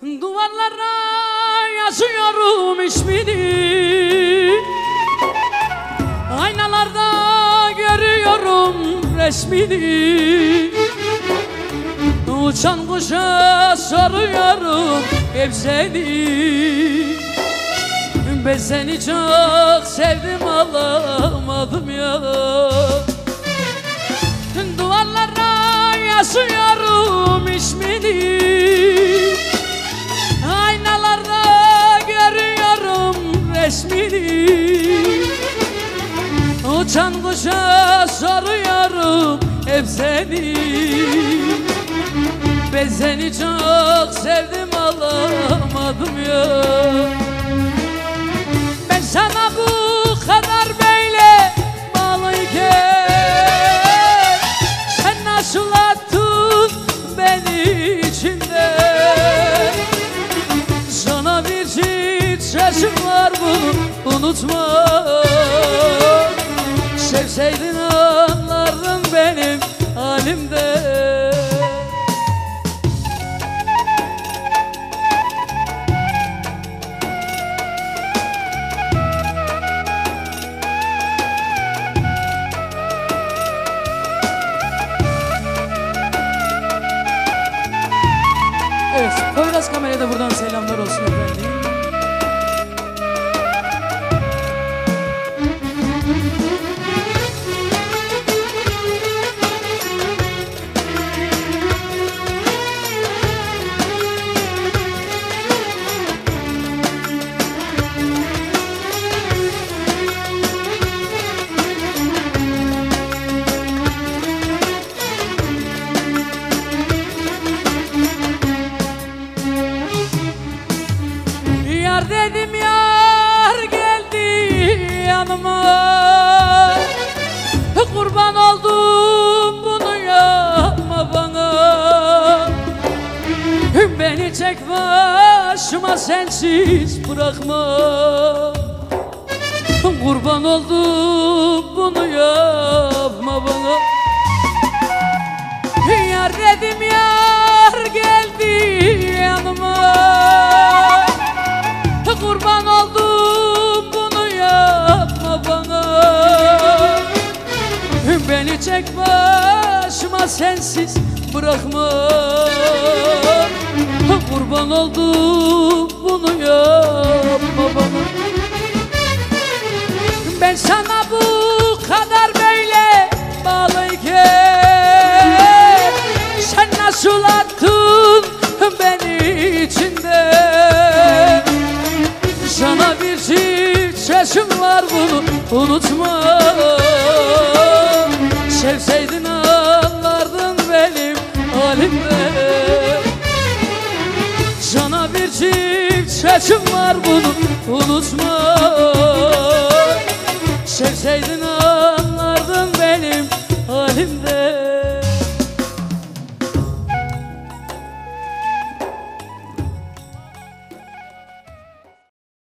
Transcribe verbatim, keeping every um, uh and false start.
Duvarlara yazıyorum ismini, aynalarda görüyorum resmini. Uçan kuşa soruyorum hep seni. Ben seni çok sevdim, alamadım ya. Duvarlara yazıyorum ismini, aynalarda görüyorum resmini. Uçan kuşa soruyorum hep seni. Ben seni çok sevdim, alamadım ya. Ben sana bu kadar böyle bağlıyken sen nasıl attın beni içinde? Sana bir çift sözüm var, bunu unutma. Sevseydin anlardın benim halimde. Evet, Poyraz kameraya da buradan selamlar olsun efendim. Yar dedim, yar geldi yanıma. Kurban oldum, bunu yapma bana. Beni tek başıma sensiz bırakma. Kurban oldum, bunu yapma bana. Yar dedim, yar geldi yanıma. Kurban oldum, bunu yapma bana. Beni tek başıma sensiz bırakma. Kurban oldum, bunu yapma bana. Ben sana bu kadar böyle bağlıyken sen nasıl attın beni içinde? Sana bir çift sözüm var, bunu unutma. Sevseydin anlardın benim halimde. Sana bir çift sözüm var, bunu unutma. Sevseydin anlardın benim halimde.